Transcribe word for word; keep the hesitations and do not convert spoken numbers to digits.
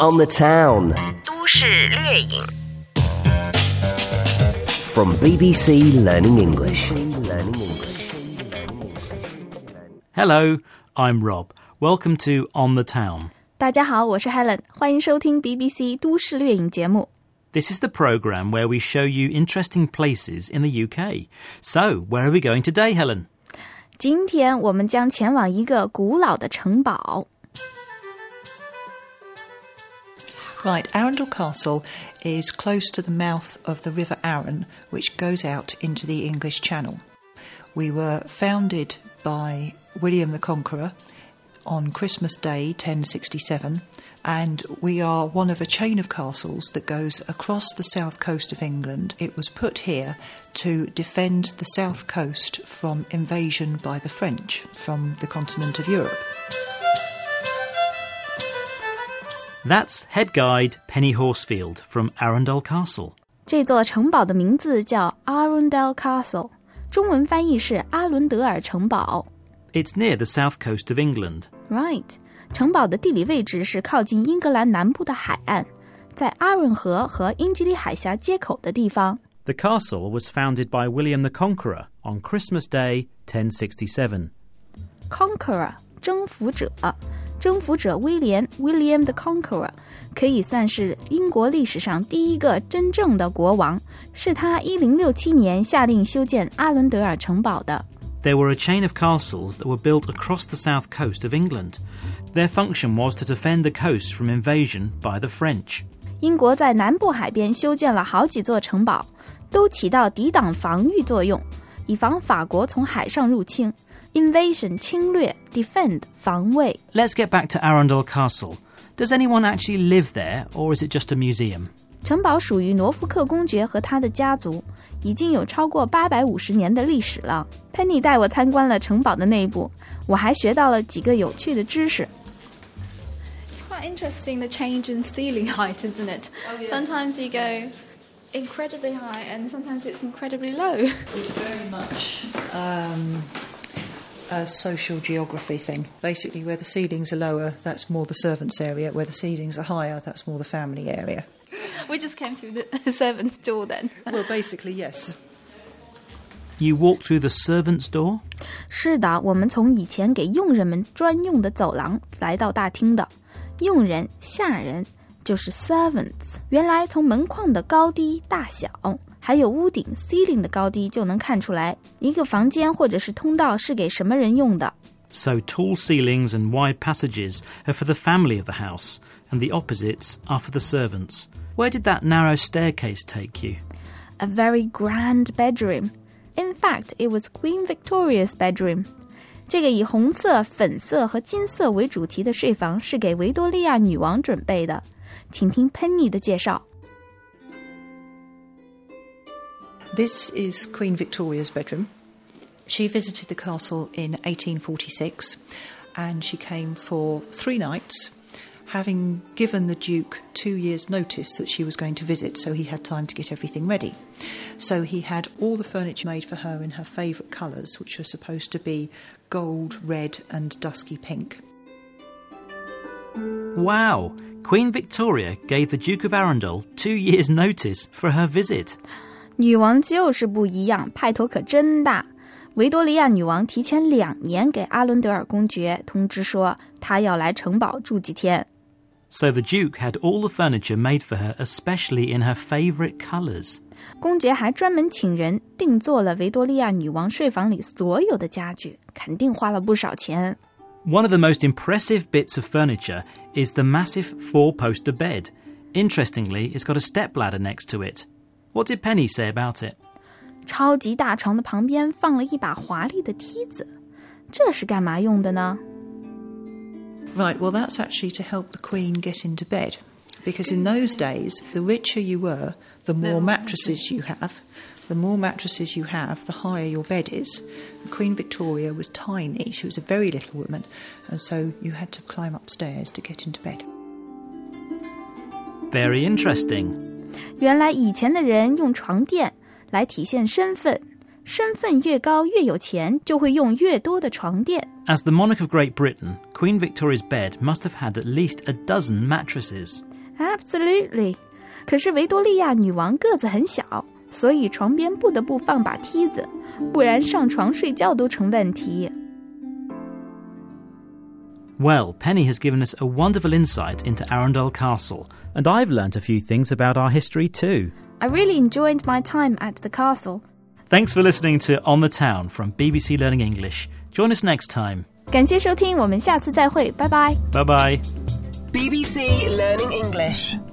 On the town. 都市掠影 From B B C Learning English. Hello, I'm Rob. Welcome to On the Town. 大家好，我是 Helen， 欢迎收听 B B C 都市掠影节目。 This is the program where we show you interesting places in the U K. So, where are we going today, Helen? 今天我们将前往一个古老的城堡。 Right, Arundel Castle is close to the mouth of the River Arun, which goes out into the English Channel. We were founded by William the Conqueror on Christmas Day ten sixty-seven, and we are one of a chain of castles that goes across the south coast of England. It was put here to defend the south coast from invasion by the French from the continent of Europe.That's head guide Penny Horsfield from Arundel Castle. 这座城堡的名字叫 Arundel Castle， 中文翻译是阿伦德尔城堡。 It's near the south coast of England. Right. 城堡的地理位置是靠近英格兰南部的海岸，在阿润河和英吉利海峡接口的地方。 The castle was founded by William the Conqueror on Christmas Day ten sixty-seven. Conqueror, 征服者。征服者威廉 William the Conqueror 可以算是英国历史上第一个真正的国王，是他一零六七年下令修建阿伦德尔城堡的。 There were a chain of castles that were built across the south coast of England. Their function was to defend the coast from invasion by the French. 英国在南部海边修建了好几座城堡，都起到抵挡防御作用，以防法国从海上入侵。Invasion, 侵略 Defend, 防卫 Let's get back to Arundel Castle. Does anyone actually live there, or is it just a museum? 城堡属于诺福克公爵和他的家族，已经有超过八百五十年的历史了。Penny 带我参观了城堡的内部，我还学到了几个有趣的知识。 It's quite interesting, the change in ceiling height, isn't it? Oh, yeah. Sometimes you go incredibly high and sometimes it's incredibly low. It's very much... Um...A social geography thing. Basically, where the ceilings are lower, that's more the servants' area. Where the ceilings are higher, that's more the family area. We just came through the servants' door then. Well, basically, yes. You walked through the servants' door? 是的，我们从以前给佣人们专用的走廊来到大厅的。佣人、下人就是 servants。原来从门框的高低、大小还有屋顶 ceiling 的高低就能看出来，一个房间或者是通道是给什么人用的。 So tall ceilings and wide passages are for the family of the house, and the opposites are for the servants. Where did that narrow staircase take you? A very grand bedroom. In fact, it was Queen Victoria's bedroom. 这个以红色、粉色和金色为主题的睡房是给维多利亚女王准备的。请听 Penny 的介绍。 This is Queen Victoria's bedroom. She visited the castle in eighteen forty-six, and she came for three nights, having given the Duke two years' notice that she was going to visit, so he had time to get everything ready. So he had all the furniture made for her in her favourite colours, which are supposed to be gold, red and dusky pink. Wow! Queen Victoria gave the Duke of Arundel two years' notice for her visit. 女王就是不一样，派头可真大。维多利亚女王提前两年给阿伦德尔公爵通知说，她要来城堡住几天。 So the Duke had all the furniture made for her, especially in her favourite colours. 公爵还专门请人定做了维多利亚女王睡房里所有的家具，肯定花了不少钱。 One of the most impressive bits of furniture is the massive four-poster bed. Interestingly, it's got a stepladder next to it.What did Penny say about it? 超级大床的旁边放了一把华丽的梯子，这是干嘛用的呢？ Right, well, that's actually to help the Queen get into bed. Because in those days, the richer you were, the more mattresses you have. The more mattresses you have, the higher your bed is. Queen Victoria was tiny. She was a very little woman. And so you had to climb upstairs to get into bed. Very interesting. 原来以前的人用床垫来体现身份，身份越高越有钱，就会用越多的床垫。 As the monarch of Great Britain, Queen Victoria's bed must have had at least a dozen mattresses. Absolutely. 可是维多利亚女王个子很小，所以床边不得不放把梯子，不然上床睡觉都成问题。 Well, Penny has given us a wonderful insight into Arundel Castle, and I've learnt a few things about our history too. I really enjoyed my time at the castle. Thanks for listening to On the Town from B B C Learning English. Join us next time. 感谢收听，我们下次再会，拜拜。 Bye-bye. B B C Learning English.